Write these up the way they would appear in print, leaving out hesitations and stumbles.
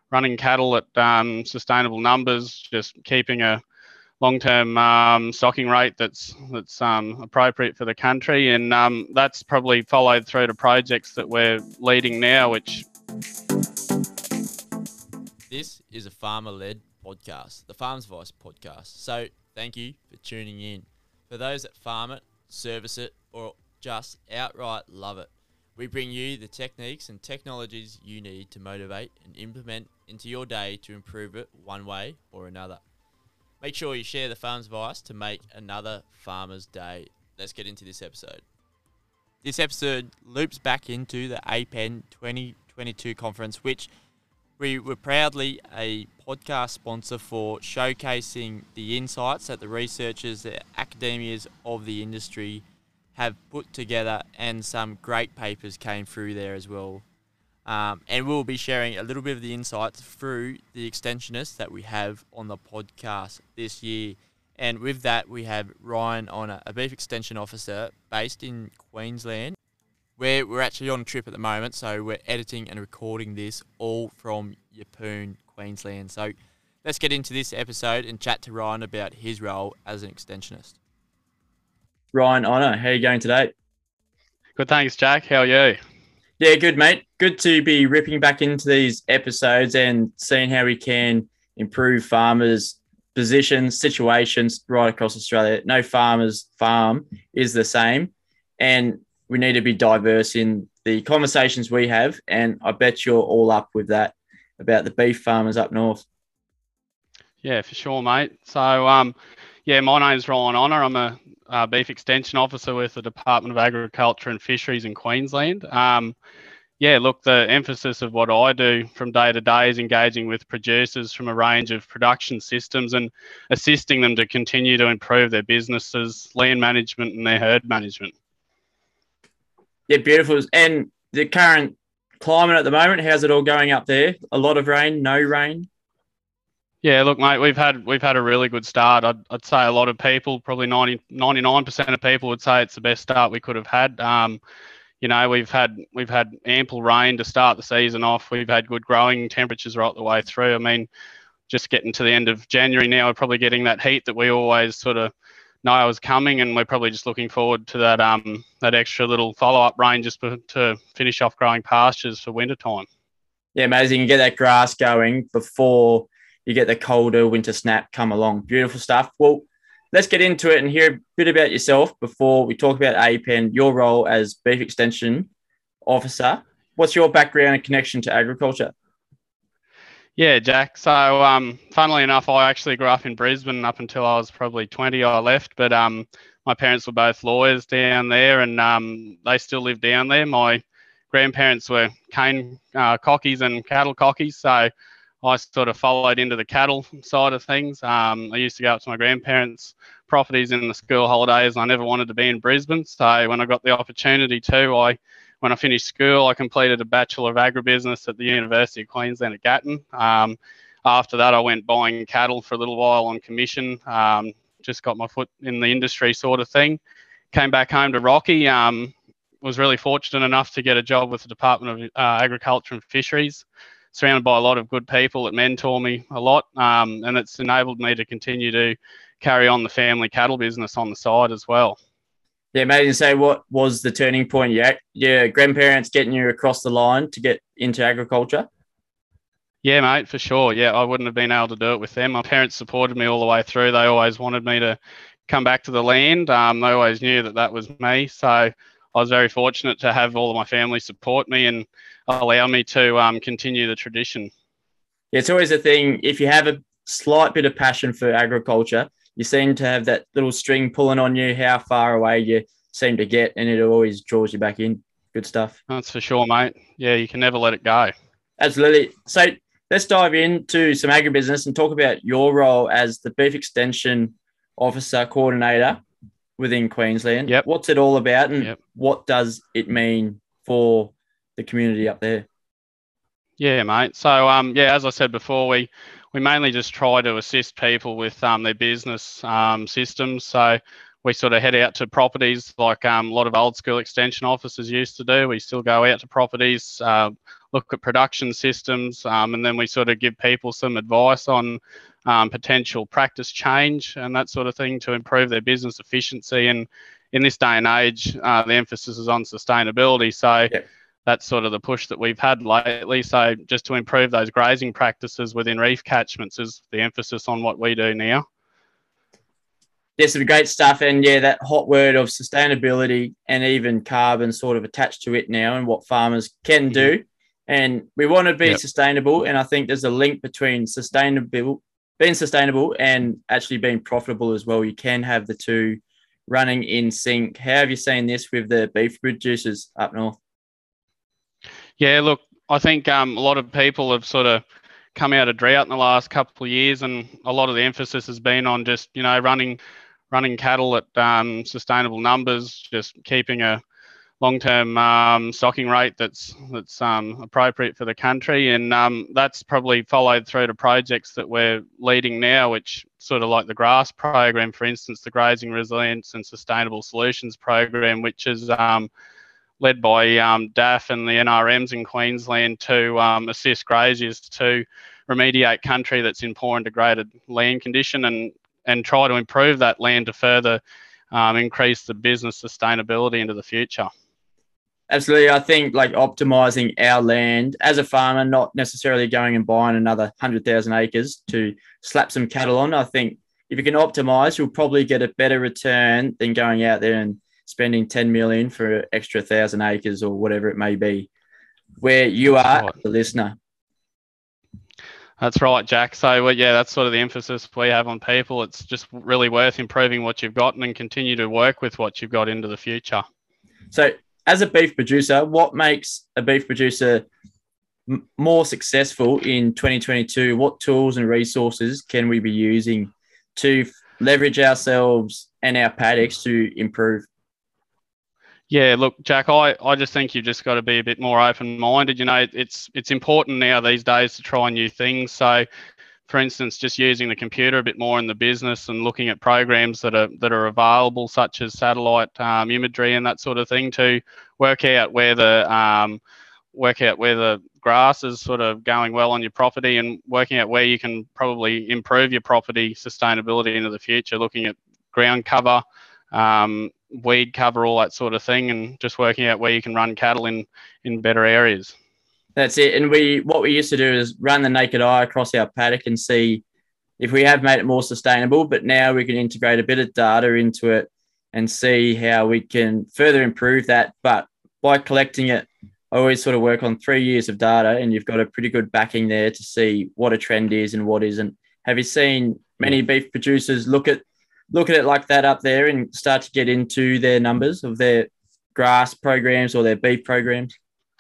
running cattle at sustainable numbers, just keeping a long-term stocking rate that's appropriate for the country, and that's probably followed through to projects that we're leading now, which. This is a farmer-led podcast, the Farms Voice podcast. So thank you for tuning in. For those that farm it, service it, or just outright love it, we bring you the techniques and technologies you need to motivate and implement into your day to improve it one way or another. Make sure you share the Farms Voice to make another farmer's day. Let's get into this episode. This episode loops back into the APEN 2022 conference, which we were proudly a podcast sponsor for, showcasing the insights that the researchers, the academias of the industry have put together, and some great papers came through there as well. And we'll be sharing a little bit of the insights through the extensionists that we have on the podcast this year. And with that, we have Ryan Honour, a Beef Extension Officer based in Queensland, where we're actually on a trip at the moment, so we're editing and recording this all from Yeppoon, Queensland. So let's get into this episode and chat to Ryan about his role as an extensionist. Ryan Honour, how are you going today? Good, thanks, Jack. How are you? Yeah, good, mate. Good to be ripping back into these episodes and seeing how we can improve farmers' positions, situations right across Australia. No farmer's farm is the same, and we need to be diverse in the conversations we have, and I bet you're all up with that about the beef farmers up north. Yeah, for sure, mate. So, my name's Ryan Honour. I'm a Beef Extension Officer with the Department of Agriculture and Fisheries in Queensland. The emphasis of what I do from day to day is engaging with producers from a range of production systems and assisting them to continue to improve their businesses, land management and their herd management. Yeah, beautiful. And the current climate at the moment, how's it all going up there? A lot of rain, no rain? Yeah, look, mate, we've had a really good start. I'd say a lot of people, probably 99% of people would say it's the best start we could have had. We've had ample rain to start the season off. We've had good growing temperatures right the way through. I mean, just getting to the end of January now, we're probably getting that heat that we always sort of know was coming, and we're probably just looking forward to that extra little follow-up rain just to finish off growing pastures for winter time. Yeah, amazing. You get that grass going before you get the colder winter snap come along. Beautiful stuff. Well, let's get into it and hear a bit about yourself before we talk about APEN, your role as Beef Extension Officer. What's your background and connection to agriculture? Yeah, Jack. So, funnily enough, I actually grew up in Brisbane up until I was probably 20. I left, but my parents were both lawyers down there, and they still live down there. My grandparents were cane cockies and cattle cockies, so I sort of followed into the cattle side of things. I used to go up to my grandparents' properties in the school holidays. I never wanted to be in Brisbane, so when I got the opportunity to, when I finished school, I completed a Bachelor of Agribusiness at the University of Queensland at Gatton. After that, I went buying cattle for a little while on commission, just got my foot in the industry sort of thing. Came back home to Rocky, was really fortunate enough to get a job with the Department of Agriculture and Fisheries, surrounded by a lot of good people that mentor me a lot, and it's enabled me to continue to carry on the family cattle business on the side as well. Yeah, amazing. So what was the turning point? Your grandparents getting you across the line to get into agriculture? Yeah, mate, for sure. Yeah, I wouldn't have been able to do it with them. My parents supported me all the way through. They always wanted me to come back to the land. They always knew that was me. So I was very fortunate to have all of my family support me and allow me to continue the tradition. Yeah, it's always a thing. If you have a slight bit of passion for agriculture, you seem to have that little string pulling on you, how far away you seem to get, and it always draws you back in. Good stuff. That's for sure, mate. Yeah, you can never let it go. Absolutely. So let's dive into some agribusiness and talk about your role as the Beef Extension Officer Coordinator within Queensland. Yep. What's it all about, and what does it mean for the community up there? Yeah, mate. So, as I said before, we mainly just try to assist people with their business systems. So we sort of head out to properties like a lot of old school extension officers used to do. We still go out to properties. look at production systems, and then we sort of give people some advice on potential practice change and that sort of thing to improve their business efficiency. And in this day and age, the emphasis is on sustainability. So that's sort of the push that we've had lately. So just to improve those grazing practices within reef catchments is the emphasis on what we do now. Yes, some great stuff. And yeah, that hot word of sustainability and even carbon sort of attached to it now and what farmers can do. And we want to be sustainable. And I think there's a link between being sustainable and actually being profitable as well. You can have the two running in sync. How have you seen this with the beef producers up north? Yeah, look, I think a lot of people have sort of come out of drought in the last couple of years, and a lot of the emphasis has been on just, running cattle at sustainable numbers, just keeping a long-term stocking rate that's appropriate for the country. And that's probably followed through to projects that we're leading now, which sort of like the GRASS program, for instance, the Grazing Resilience and Sustainable Solutions program, which is led by DAF and the NRMs in Queensland to assist graziers to remediate country that's in poor and degraded land condition and try to improve that land to further increase the business sustainability into the future. Absolutely. I think like optimizing our land as a farmer, not necessarily going and buying another 100,000 acres to slap some cattle on. I think if you can optimize, you'll probably get a better return than going out there and spending 10 million for extra 1,000 acres or whatever it may be, where you are the listener. That's right, Jack. So, that's sort of the emphasis we have on people. It's just really worth improving what you've got and continue to work with what you've got into the future. So, as a beef producer, what makes a beef producer more successful in 2022? What tools and resources can we be using to leverage ourselves and our paddocks to improve? Yeah, look, Jack, I just think you've just got to be a bit more open-minded. It's important now these days to try new things. So, for instance, just using the computer a bit more in the business and looking at programs that are available, such as satellite imagery and that sort of thing, to work out where the grass is sort of going well on your property and working out where you can probably improve your property sustainability into the future. Looking at ground cover, weed cover, all that sort of thing, and just working out where you can run cattle in better areas. That's it. And what we used to do is run the naked eye across our paddock and see if we have made it more sustainable, but now we can integrate a bit of data into it and see how we can further improve that. But by collecting it, I always sort of work on 3 years of data, and you've got a pretty good backing there to see what a trend is and what isn't. Have you seen many beef producers look at it like that up there and start to get into their numbers of their grass programs or their beef programs?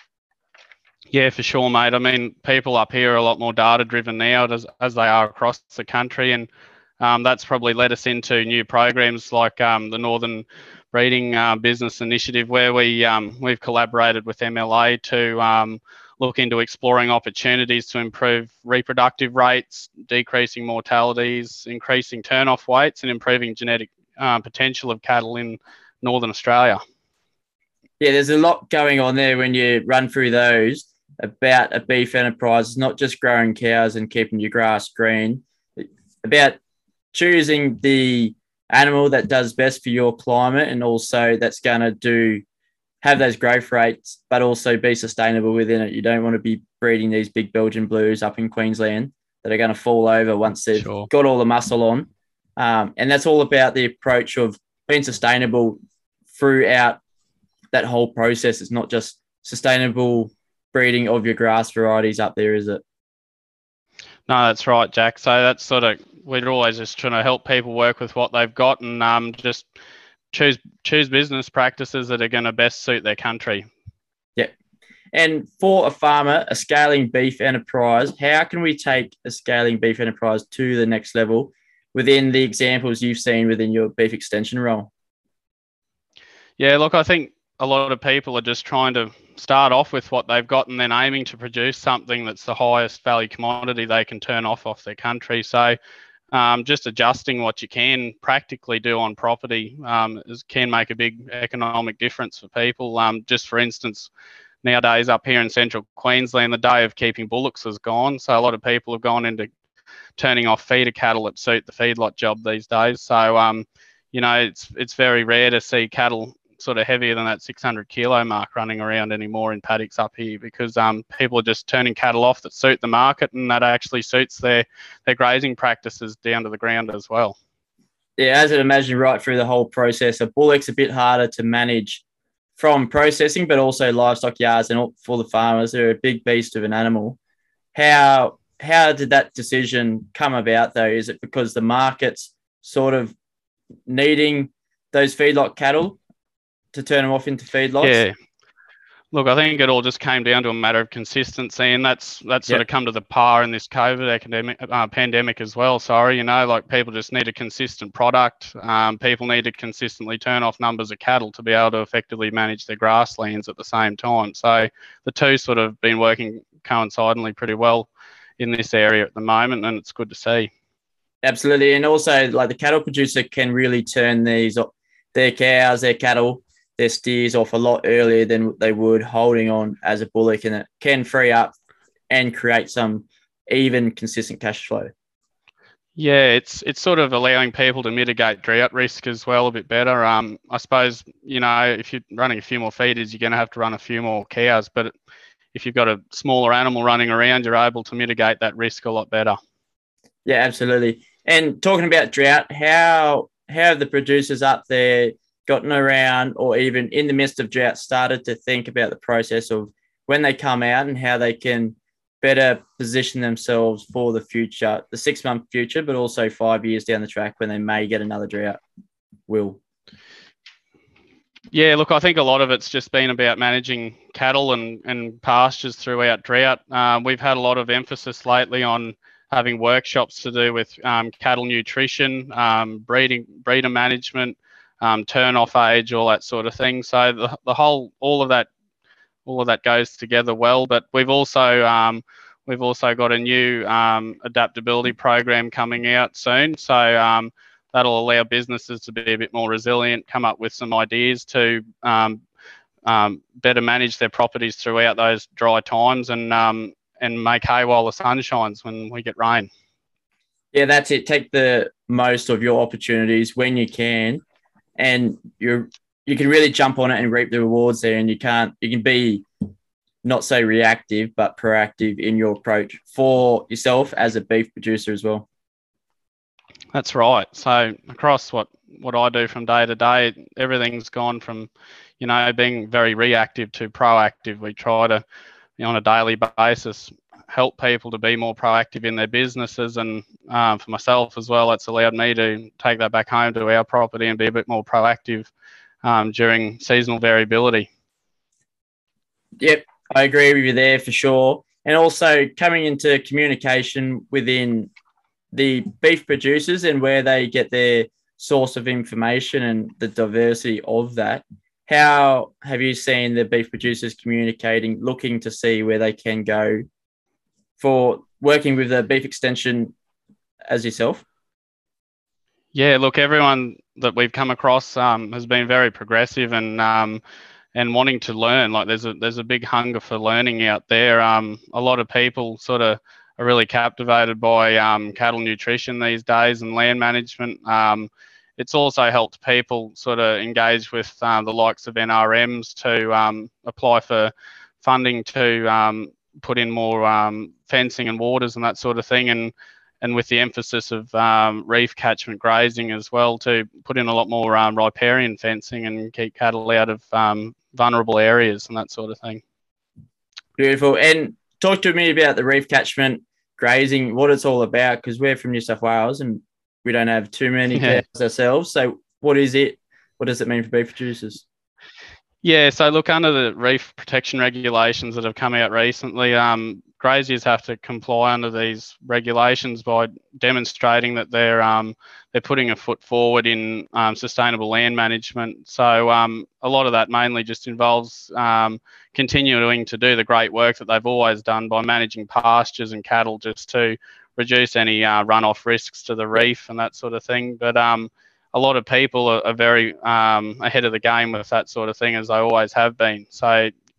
Yeah, for sure, mate. I mean, people up here are a lot more data-driven now as they are across the country, and that's probably led us into new programs like the Northern Breeding Business Initiative, where we've collaborated with MLA to look into exploring opportunities to improve reproductive rates, decreasing mortalities, increasing turn-off weights, and improving genetic potential of cattle in Northern Australia. Yeah, there's a lot going on there when you run through those about a beef enterprise. It's not just growing cows and keeping your grass green. It's about choosing the animal that does best for your climate and also that's going to have those growth rates, but also be sustainable within it. You don't want to be breeding these big Belgian blues up in Queensland that are going to fall over once they've got all the muscle on. And that's all about the approach of being sustainable throughout that whole process. It's not just sustainable breeding of your grass varieties up there, is it? No, that's right, Jack. So that's sort of, we're always just trying to help people work with what they've got and just choose business practices that are going to best suit their country. Yeah. And for a farmer, a scaling beef enterprise, how can we take a scaling beef enterprise to the next level within the examples you've seen within your beef extension role? Yeah, look, I think a lot of people are just trying to start off with what they've got and then aiming to produce something that's the highest value commodity they can turn off their country. So just adjusting what you can practically do on property can make a big economic difference for people. Just for instance, nowadays up here in central Queensland, the day of keeping bullocks is gone. So a lot of people have gone into turning off feeder cattle that suit the feedlot job these days. So, it's very rare to see cattle sort of heavier than that 600 kilo mark running around anymore in paddocks up here, because people are just turning cattle off that suit the market, and that actually suits their grazing practices down to the ground as well. Yeah, as I'd imagine, right through the whole process, a bullock's a bit harder to manage from processing, but also livestock yards and for the farmers. They're a big beast of an animal. How did that decision come about, though? Is it because the market's sort of needing those feedlot cattle to turn them off into feedlots? Yeah. Look, I think it all just came down to a matter of consistency, and that's sort of come to the par in this COVID pandemic as well. Sorry, like people just need a consistent product. People need to consistently turn off numbers of cattle to be able to effectively manage their grasslands at the same time. So the two sort of been working coincidentally pretty well in this area at the moment, and it's good to see. Absolutely, and also like the cattle producer can really turn their cows, their cattle, their steers off a lot earlier than they would holding on as a bullock, and it can free up and create some even consistent cash flow. Yeah, it's sort of allowing people to mitigate drought risk as well a bit better. I suppose, if you're running a few more feeders, you're going to have to run a few more cows, but if you've got a smaller animal running around, you're able to mitigate that risk a lot better. Yeah, absolutely. And talking about drought, how have the producers up there gotten around, or even in the midst of drought, started to think about the process of when they come out and how they can better position themselves for the future, the 6-month future, but also 5 years down the track when they may get another drought? Will? Yeah, look, I think a lot of it's just been about managing cattle and pastures throughout drought. We've had a lot of emphasis lately on having workshops to do with cattle nutrition, breeder management, turn off age, all that sort of thing. So all of that goes together well. But we've also got a new adaptability program coming out soon. So that'll allow businesses to be a bit more resilient, come up with some ideas to better manage their properties throughout those dry times, and make hay while the sun shines when we get rain. Yeah, that's it. Take the most of your opportunities when you can, and you can really jump on it and reap the rewards there. And you can be not so reactive, but proactive in your approach for yourself as a beef producer as well. That's right. So across what I do from day to day, everything's gone from, being very reactive to proactive. We try to, on a daily basis, help people to be more proactive in their businesses. And for myself as well, it's allowed me to take that back home to our property and be a bit more proactive during seasonal variability. Yep, I agree with you there for sure. And also coming into communication within the beef producers and where they get their source of information and the diversity of that. How have you seen the beef producers communicating, looking to see where they can go for working with a beef extension as yourself? Yeah, look, everyone that we've come across has been very progressive and wanting to learn. Like there's a big hunger for learning out there. A lot of people sort of are really captivated by cattle nutrition these days and land management. It's also helped people sort of engage with the likes of NRMs to apply for funding to put in more fencing and waters and that sort of thing, and with the emphasis of reef catchment grazing as well, to put in a lot more riparian fencing and keep cattle out of vulnerable areas and that sort of thing. Beautiful. And talk to me about the reef catchment grazing, what it's all about, because we're from New South Wales and we don't have too many cows ourselves. So what is it? What does it mean for beef producers? Yeah, so look, under the reef protection regulations that have come out recently, graziers have to comply under these regulations by demonstrating that they're putting a foot forward in sustainable land management. So a lot of that mainly just involves continuing to do the great work that they've always done by managing pastures and cattle, just to reduce any runoff risks to the reef and that sort of thing. But a lot of people are very ahead of the game with that sort of thing, as they always have been. So,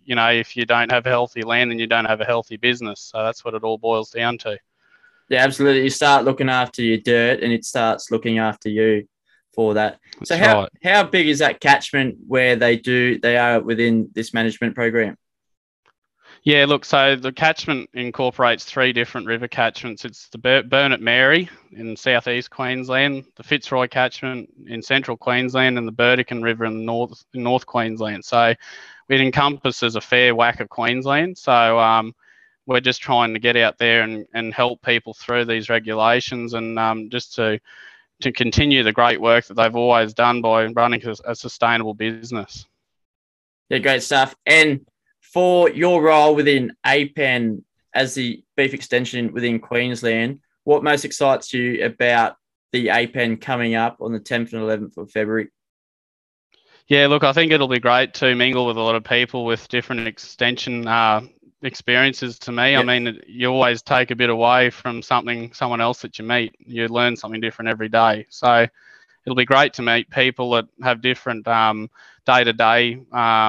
if you don't have healthy land, then you don't have a healthy business. So that's what it all boils down to. Yeah, absolutely. You start looking after your dirt and it starts looking after you for that. That's So right. how big is that catchment where they are within this management program? Yeah, look, so the catchment incorporates 3 different river catchments. It's the Burnett Mary in southeast Queensland, the Fitzroy catchment in central Queensland, and the Burdekin River in North Queensland. So it encompasses a fair whack of Queensland. So we're just trying to get out there and help people through these regulations, and just to continue the great work that they've always done by running a sustainable business. Yeah, great stuff. And for your role within APEN as the beef extension within Queensland, what most excites you about the APEN coming up on the 10th and 11th of February? Yeah, look, I think it'll be great to mingle with a lot of people with different extension experiences to me. Yep. I mean, you always take a bit away from someone else that you meet. You learn something different every day. So it'll be great to meet people that have different day-to-day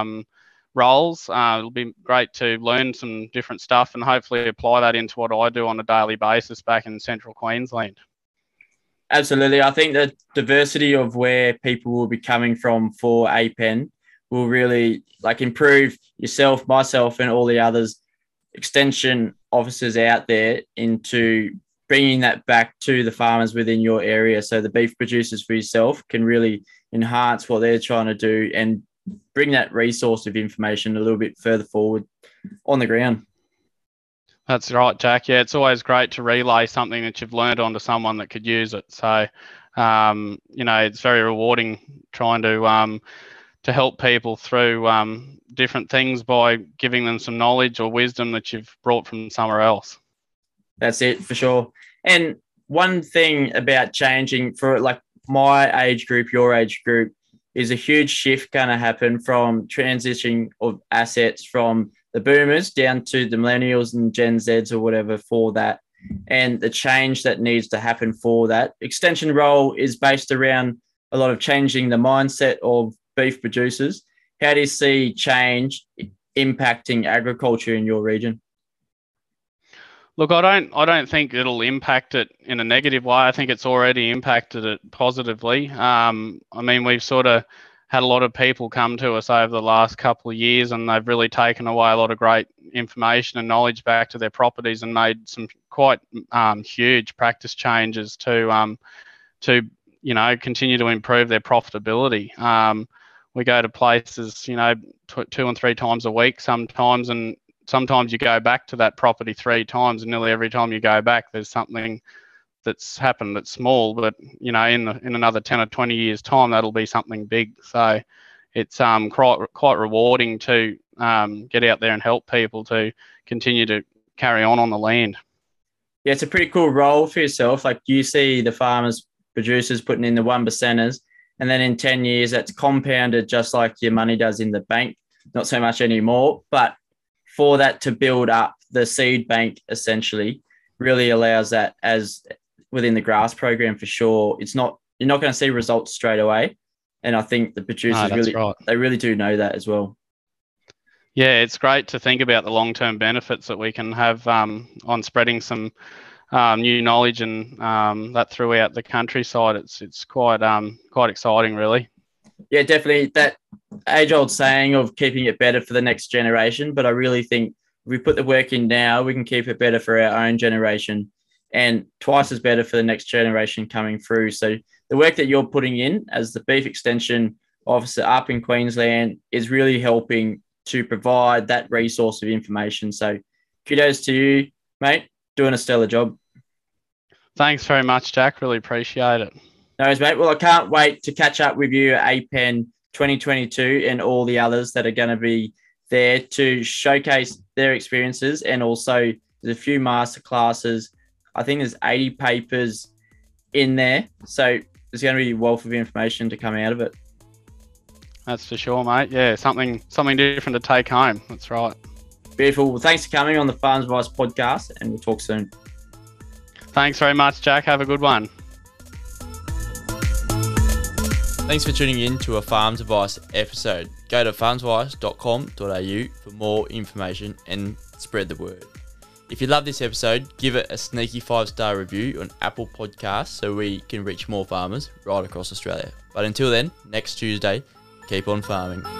roles. It'll be great to learn some different stuff and hopefully apply that into what I do on a daily basis back in central Queensland. Absolutely. I think the diversity of where people will be coming from for APEN will really improve yourself, myself, and all the others extension officers out there into bringing that back to the farmers within your area. So the beef producers for yourself can really enhance what they're trying to do and bring that resource of information a little bit further forward on the ground. That's right, Jack. Yeah, it's always great to relay something that you've learned onto someone that could use it. So, it's very rewarding trying to help people through different things by giving them some knowledge or wisdom that you've brought from somewhere else. That's it, for sure. And one thing about changing for my age group, your age group, is a huge shift going to happen from transitioning of assets from the boomers down to the millennials and Gen Zs or whatever for that, and the change that needs to happen for that. Extension role is based around a lot of changing the mindset of beef producers. How do you see change impacting agriculture in your region? Look, I don't think it'll impact it in a negative way. I think it's already impacted it positively. I mean, we've sort of had a lot of people come to us over the last couple of years, and they've really taken away a lot of great information and knowledge back to their properties and made some quite huge practice changes to continue to improve their profitability. We go to places, 2 and 3 times a week sometimes, and sometimes you go back to that property 3 times, and nearly every time you go back, there's something that's happened that's small, but in another 10 or 20 years' time, that'll be something big. So it's quite rewarding to get out there and help people to continue to carry on the land. Yeah, it's a pretty cool role for yourself. You see the farmers, producers putting in the 1%ers, and then in 10 years, that's compounded just like your money does in the bank. Not so much anymore, but for that to build up the seed bank essentially really allows that as within the grass program for sure. You're not going to see results straight away. And I think the producers they really do know that as well. Yeah, it's great to think about the long-term benefits that we can have on spreading some new knowledge and that throughout the countryside. It's quite exciting, really. Yeah, definitely that age-old saying of keeping it better for the next generation. But I really think if we put the work in now, we can keep it better for our own generation and twice as better for the next generation coming through. So the work that you're putting in as the beef extension officer up in Queensland is really helping to provide that resource of information. So kudos to you, mate, doing a stellar job. Thanks very much, Jack. Really appreciate it. No worries, mate. Well, I can't wait to catch up with you at APEN 2022 and all the others that are going to be there to showcase their experiences. And also there's a few masterclasses. I think there's 80 papers in there. So there's going to be a wealth of information to come out of it. That's for sure, mate. Yeah, something different to take home. That's right. Beautiful. Well, thanks for coming on the Farms Advice podcast, and we'll talk soon. Thanks very much, Jack. Have a good one. Thanks for tuning in to a Farms Advice episode. Go to farmsadvice.com.au for more information and spread the word. If you love this episode, give it a sneaky 5-star review on Apple Podcasts so we can reach more farmers right across Australia. But until then, next Tuesday, keep on farming.